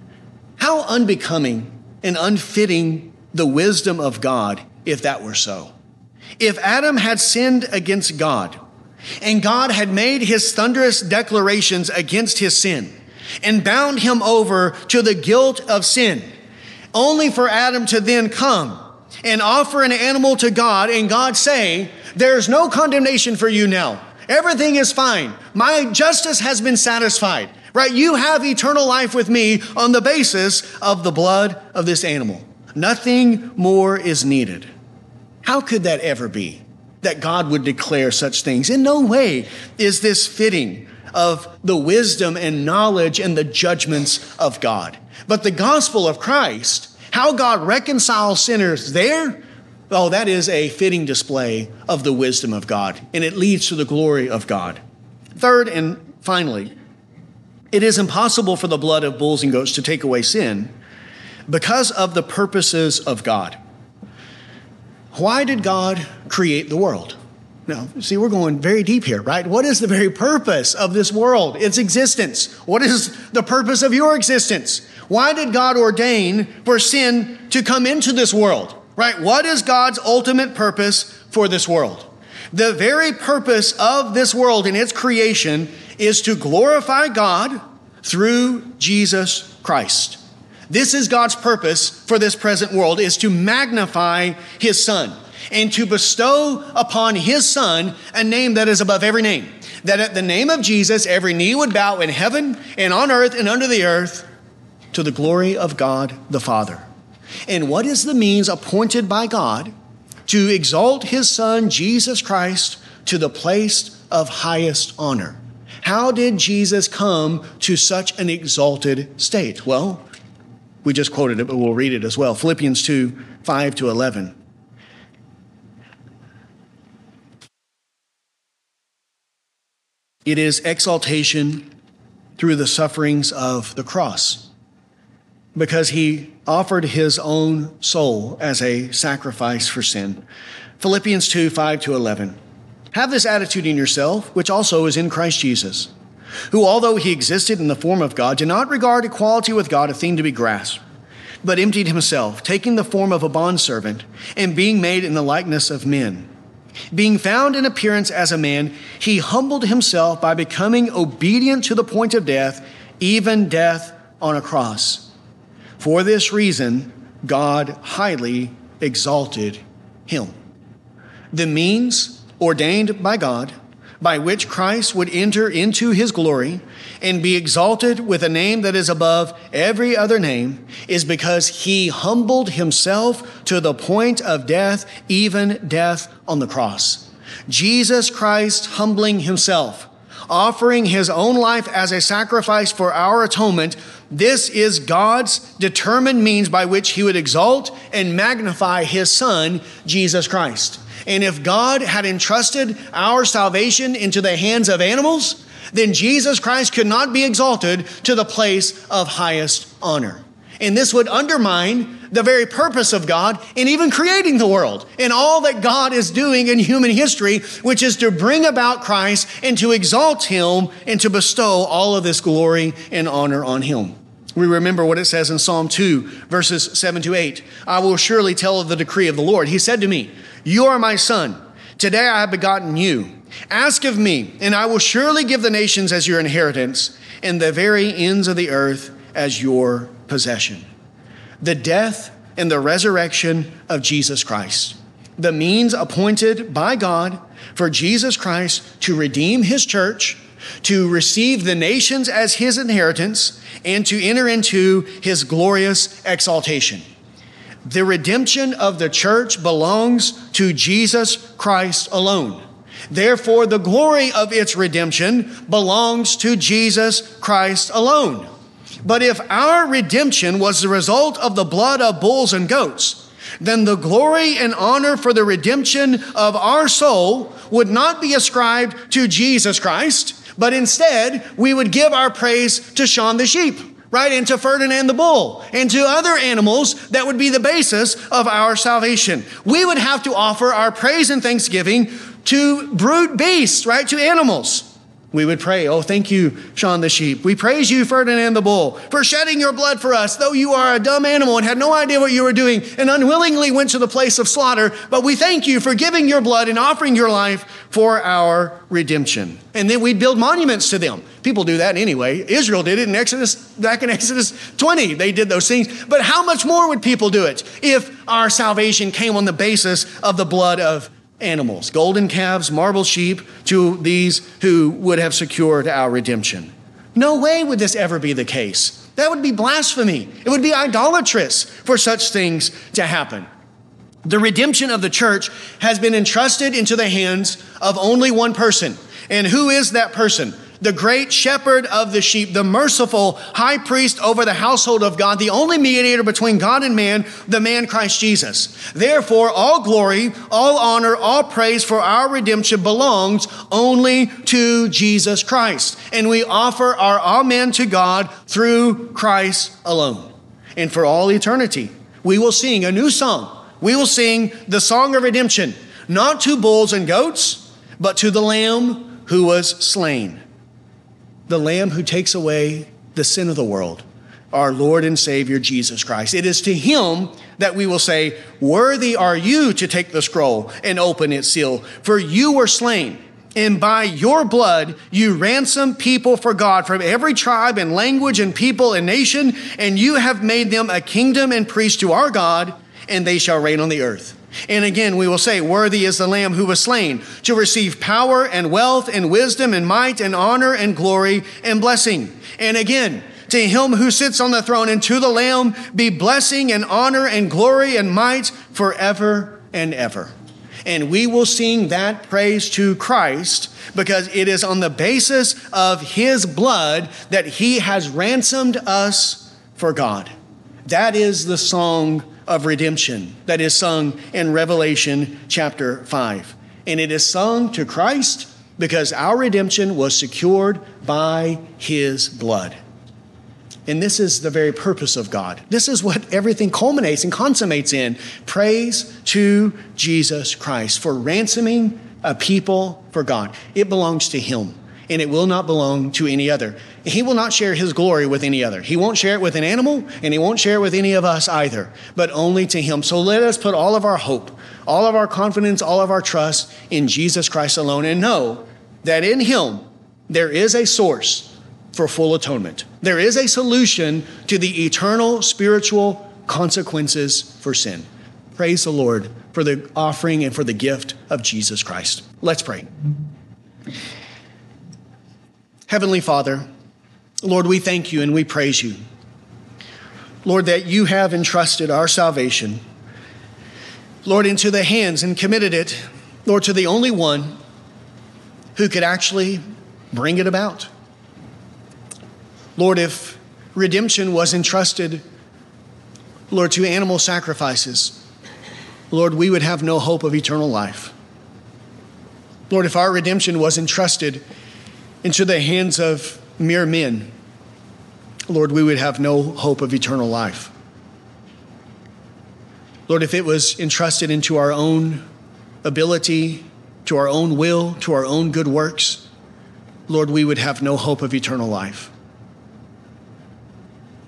How unbecoming and unfitting the wisdom of God if that were so. If Adam had sinned against God, and God had made his thunderous declarations against his sin and bound him over to the guilt of sin, only for Adam to then come and offer an animal to God, and God say, "There's no condemnation for you now. Everything is fine. My justice has been satisfied." Right? You have eternal life with me on the basis of the blood of this animal. Nothing more is needed. How could that ever be? That God would declare such things. In no way is this fitting of the wisdom and knowledge and the judgments of God. But the gospel of Christ, how God reconciles sinners there, oh, that is a fitting display of the wisdom of God, and it leads to the glory of God. Third and finally, it is impossible for the blood of bulls and goats to take away sin because of the purposes of God. Why did God create the world? Now, see, we're going very deep here, right? What is the very purpose of this world, its existence? What is the purpose of your existence? Why did God ordain for sin to come into this world, right? What is God's ultimate purpose for this world? The very purpose of this world and its creation is to glorify God through Jesus Christ. This is God's purpose for this present world, is to magnify his Son and to bestow upon his Son a name that is above every name. That at the name of Jesus, every knee would bow in heaven and on earth and under the earth to the glory of God the Father. And what is the means appointed by God to exalt his Son, Jesus Christ, to the place of highest honor? How did Jesus come to such an exalted state? Well, we just quoted it, but we'll read it as well. Philippians 2, 5 to 11. It is exaltation through the sufferings of the cross, because he offered his own soul as a sacrifice for sin. Philippians 2, 5 to 11. Have this attitude in yourself, which also is in Christ Jesus, who, although he existed in the form of God, did not regard equality with God a thing to be grasped, but emptied himself, taking the form of a bondservant, and being made in the likeness of men. Being found in appearance as a man, he humbled himself by becoming obedient to the point of death, even death on a cross. For this reason, God highly exalted him. The means ordained by God, by which Christ would enter into his glory and be exalted with a name that is above every other name, is because he humbled himself to the point of death, even death on the cross. Jesus Christ humbling himself, offering his own life as a sacrifice for our atonement, this is God's determined means by which he would exalt and magnify his Son, Jesus Christ. And if God had entrusted our salvation into the hands of animals, then Jesus Christ could not be exalted to the place of highest honor. And this would undermine the very purpose of God in even creating the world and all that God is doing in human history, which is to bring about Christ and to exalt him and to bestow all of this glory and honor on him. We remember what it says in Psalm 2, verses 7-8. I will surely tell of the decree of the Lord. He said to me, you are my son. Today I have begotten you. Ask of me, and I will surely give the nations as your inheritance, and the very ends of the earth as your possession. The death and the resurrection of Jesus Christ, the means appointed by God for Jesus Christ to redeem his church, to receive the nations as his inheritance, and to enter into his glorious exaltation. The redemption of the church belongs to Jesus Christ alone. Therefore, the glory of its redemption belongs to Jesus Christ alone. But if our redemption was the result of the blood of bulls and goats, then the glory and honor for the redemption of our soul would not be ascribed to Jesus Christ, but instead we would give our praise to Shaun the sheep, right? And to Ferdinand the bull, and to other animals that would be the basis of our salvation. We would have to offer our praise and thanksgiving to brute beasts, right? To animals. We would pray, oh, thank you, Shaun the sheep. We praise you, Ferdinand the bull, for shedding your blood for us, though you are a dumb animal and had no idea what you were doing and unwillingly went to the place of slaughter. But we thank you for giving your blood and offering your life for our redemption. And then we'd build monuments to them. People do that anyway. Israel did it in back in Exodus 20. They did those things. But how much more would people do it if our salvation came on the basis of the blood of animals, golden calves, marble sheep, to these who would have secured our redemption? No way would this ever be the case. That would be blasphemy. It would be idolatrous for such things to happen. The redemption of the church has been entrusted into the hands of only one person. And who is that person? The great shepherd of the sheep, the merciful high priest over the household of God, the only mediator between God and man, the man Christ Jesus. Therefore, all glory, all honor, all praise for our redemption belongs only to Jesus Christ. And we offer our amen to God through Christ alone. And for all eternity, we will sing a new song. We will sing the song of redemption, not to bulls and goats, but to the Lamb who was slain. The Lamb who takes away the sin of the world, our Lord and Savior, Jesus Christ. It is to him that we will say, worthy are you to take the scroll and open its seal, for you were slain, and by your blood you ransomed people for God from every tribe and language and people and nation, and you have made them a kingdom and priests to our God, and they shall reign on the earth. And again, we will say, worthy is the Lamb who was slain to receive power and wealth and wisdom and might and honor and glory and blessing. And again, to him who sits on the throne and to the Lamb be blessing and honor and glory and might forever and ever. And we will sing that praise to Christ because it is on the basis of his blood that he has ransomed us for God. That is the song of redemption that is sung in Revelation chapter 5. And it is sung to Christ because our redemption was secured by his blood. And this is the very purpose of God. This is what everything culminates and consummates in. Praise to Jesus Christ for ransoming a people for God. It belongs to him, and it will not belong to any other. He will not share his glory with any other. He won't share it with an animal, and he won't share it with any of us either, but only to him. So let us put all of our hope, all of our confidence, all of our trust in Jesus Christ alone, and know that in him there is a source for full atonement. There is a solution to the eternal spiritual consequences for sin. Praise the Lord for the offering and for the gift of Jesus Christ. Let's pray. Heavenly Father, Lord, we thank you and we praise you. Lord, that you have entrusted our salvation, Lord, into the hands and committed it, Lord, to the only one who could actually bring it about. Lord, if redemption was entrusted, Lord, to animal sacrifices, Lord, we would have no hope of eternal life. Lord, if our redemption was entrusted into the hands of mere men, Lord, we would have no hope of eternal life. Lord, if it was entrusted into our own ability, to our own will, to our own good works, Lord, we would have no hope of eternal life.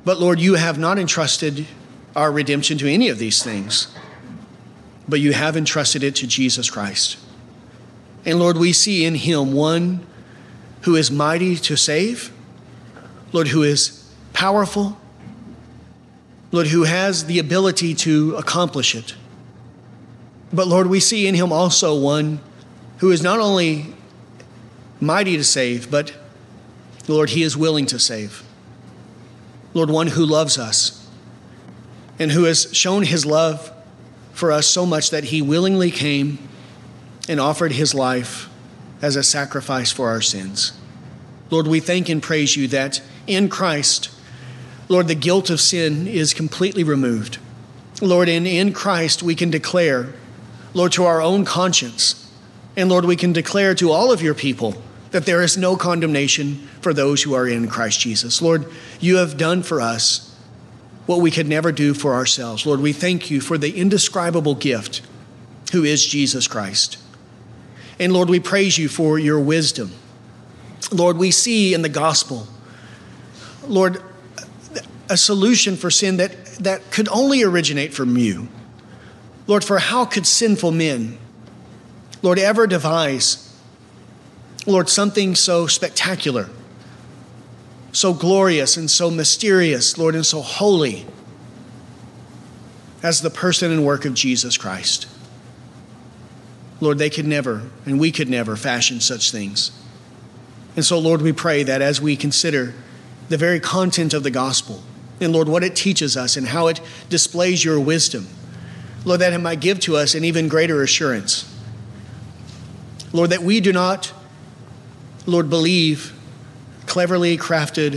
But Lord, you have not entrusted our redemption to any of these things, but you have entrusted it to Jesus Christ. And Lord, we see in him one who is mighty to save, Lord, who is powerful, Lord, who has the ability to accomplish it. But Lord, we see in him also one who is not only mighty to save, but Lord, he is willing to save. Lord, one who loves us and who has shown his love for us so much that he willingly came and offered his life as a sacrifice for our sins. Lord, we thank and praise you that in Christ, Lord, the guilt of sin is completely removed. Lord, in Christ we can declare, Lord, to our own conscience, and Lord, we can declare to all of your people that there is no condemnation for those who are in Christ Jesus. Lord, you have done for us what we could never do for ourselves. Lord, we thank you for the indescribable gift who is Jesus Christ. And Lord, we praise you for your wisdom. Lord, we see in the gospel, Lord, a solution for sin that could only originate from you. Lord, for how could sinful men, Lord, ever devise, Lord, something so spectacular, so glorious and so mysterious, Lord, and so holy as the person and work of Jesus Christ? Lord, they could never, and we could never fashion such things. And so, Lord, we pray that as we consider the very content of the gospel, and Lord, what it teaches us and how it displays your wisdom, Lord, that it might give to us an even greater assurance. Lord, that we do not, Lord, believe cleverly crafted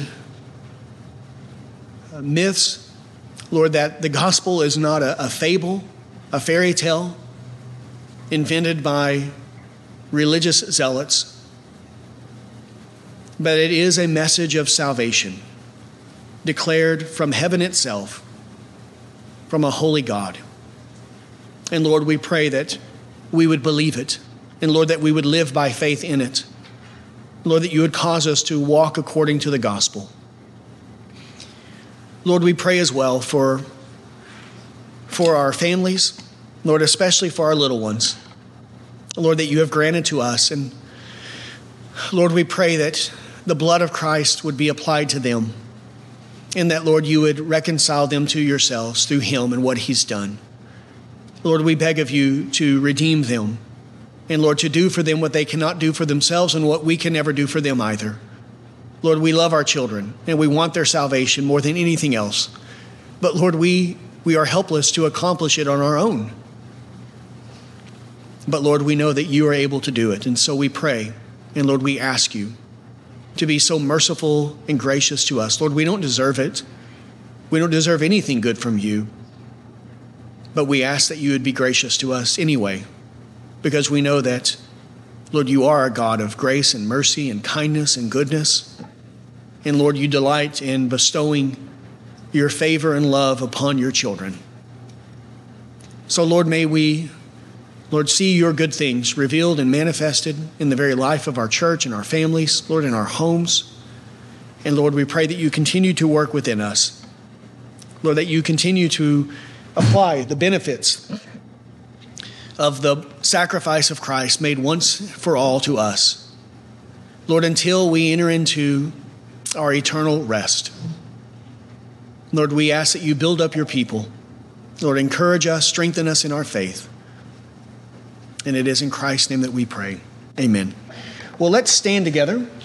myths. Lord, that the gospel is not a fable, a fairy tale invented by religious zealots, but it is a message of salvation declared from heaven itself, from a holy God. And Lord, we pray that we would believe it, and Lord, that we would live by faith in it. Lord, that you would cause us to walk according to the gospel. Lord, we pray as well for our families, Lord, especially for our little ones. Lord, that you have granted to us. And Lord, we pray that the blood of Christ would be applied to them, and that, Lord, you would reconcile them to yourselves through him and what he's done. Lord, we beg of you to redeem them, and Lord, to do for them what they cannot do for themselves and what we can never do for them either. Lord, we love our children, and we want their salvation more than anything else. But Lord, we are helpless to accomplish it on our own. But Lord, we know that you are able to do it, and so we pray, and Lord, we ask you to be so merciful and gracious to us. Lord, we don't deserve it. We don't deserve anything good from you. But we ask that you would be gracious to us anyway, because we know that, Lord, you are a God of grace and mercy and kindness and goodness. And Lord, you delight in bestowing your favor and love upon your children. So Lord, may we, Lord, see your good things revealed and manifested in the very life of our church and our families, Lord, in our homes. And Lord, we pray that you continue to work within us. Lord, that you continue to apply the benefits of the sacrifice of Christ made once for all to us. Lord, until we enter into our eternal rest. Lord, we ask that you build up your people. Lord, encourage us, strengthen us in our faith. And it is in Christ's name that we pray. Amen. Well, let's stand together.